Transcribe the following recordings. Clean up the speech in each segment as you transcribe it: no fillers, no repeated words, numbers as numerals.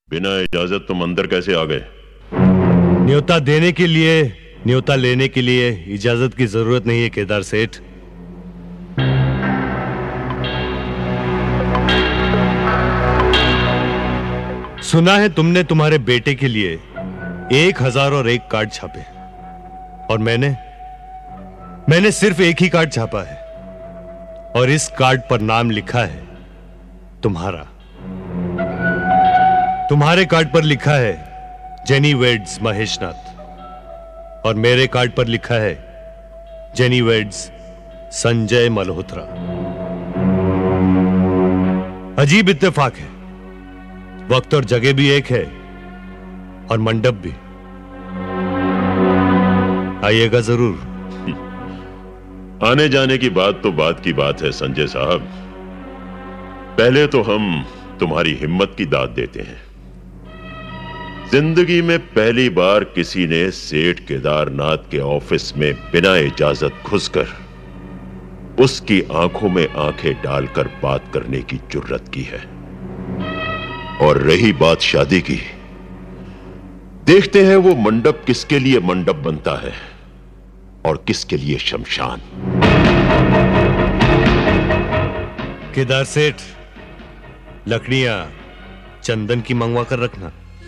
बिना इजाजत तुम अंदर कैसे आ गए? न्योता देने के लिए, न्योता लेने के लिए इजाजत की जरूरत नहीं है केदार सेठ। सुना है तुमने तुम्हारे बेटे के लिए 1001 कार्ड छापे और मैंने सिर्फ एक ही कार्ड छापा है और इस कार्ड पर नाम लिखा है तुम्हारा। तुम्हारे कार्ड पर लिखा है जेनी वेड्स महेशनाथ और मेरे कार्ड पर लिखा है जेनी वेड्स संजय मल्होत्रा। अजीब इत्तेफाक है, वक्त और जगह भी एक है और मंडप भी। आइएगा जरूर। आने जाने की बात तो बात की बात है संजय साहब। पहले तो हम तुम्हारी हिम्मत की दाद देते हैं। जिंदगी में पहली बार किसी ने सेठ केदारनाथ के ऑफिस में बिना इजाजत घुसकर उसकी आंखों में आंखें डालकर बात करने की जुर्रत की है। और रही बात शादी की, देखते हैं वो मंडप किसके लिए मंडप बनता है और किसके लिए शमशान। केदार सेठ, लकड़ियां चंदन की मंगवा कर रखना।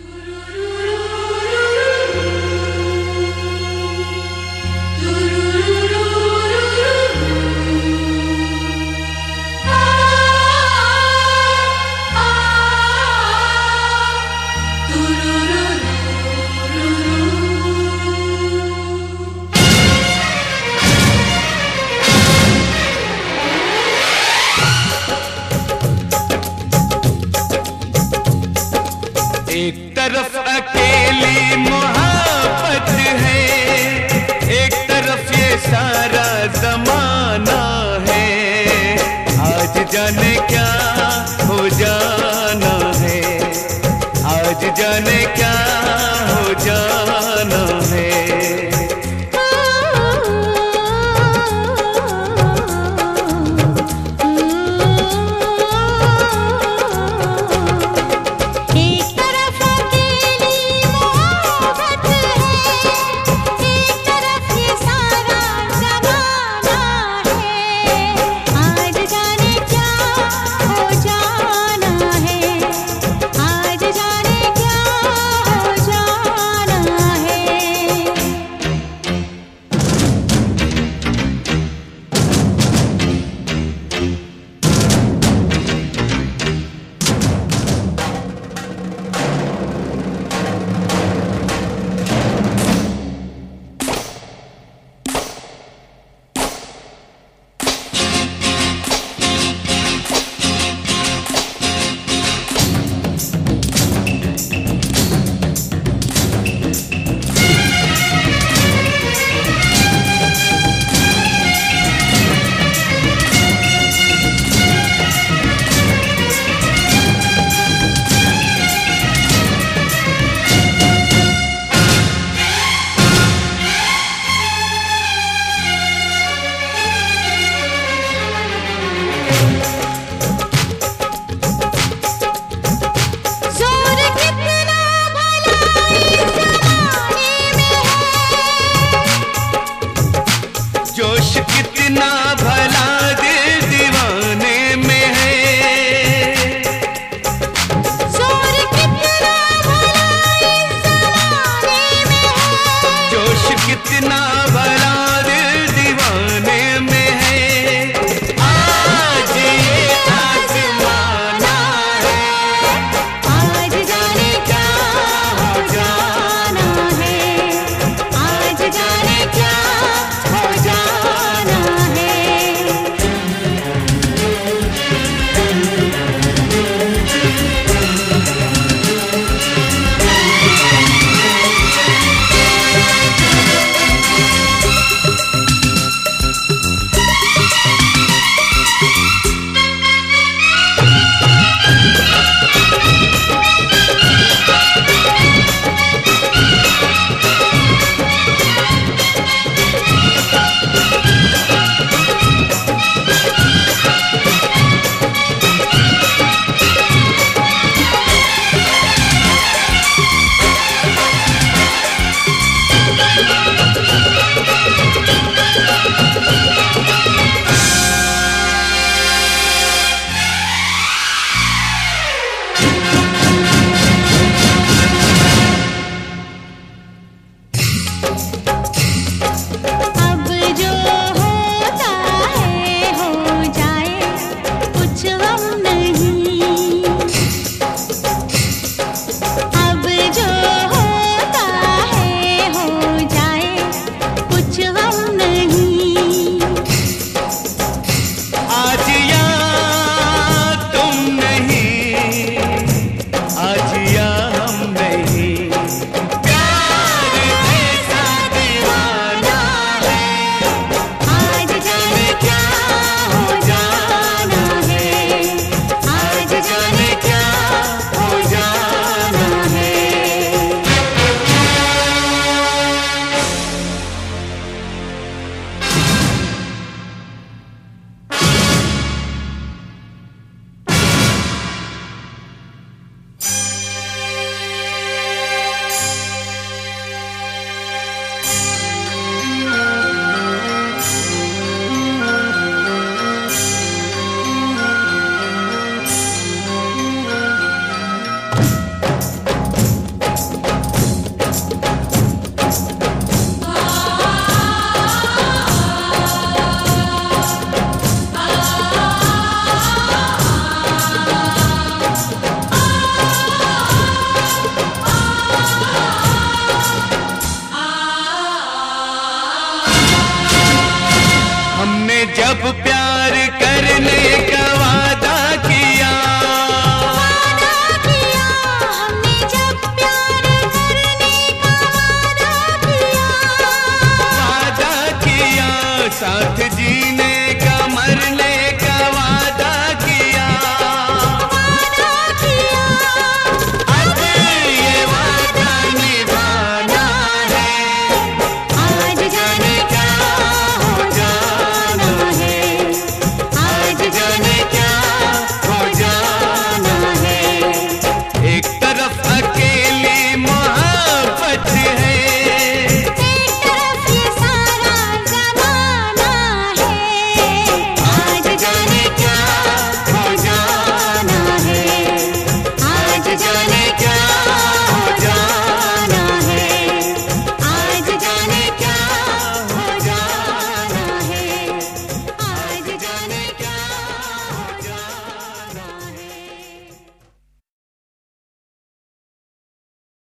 एक तरफ अकेली मोहब्बत है, एक तरफ ये सारा जमाना है। आज जाने क्या हो जाना है, आज जाने क्या हो जाना।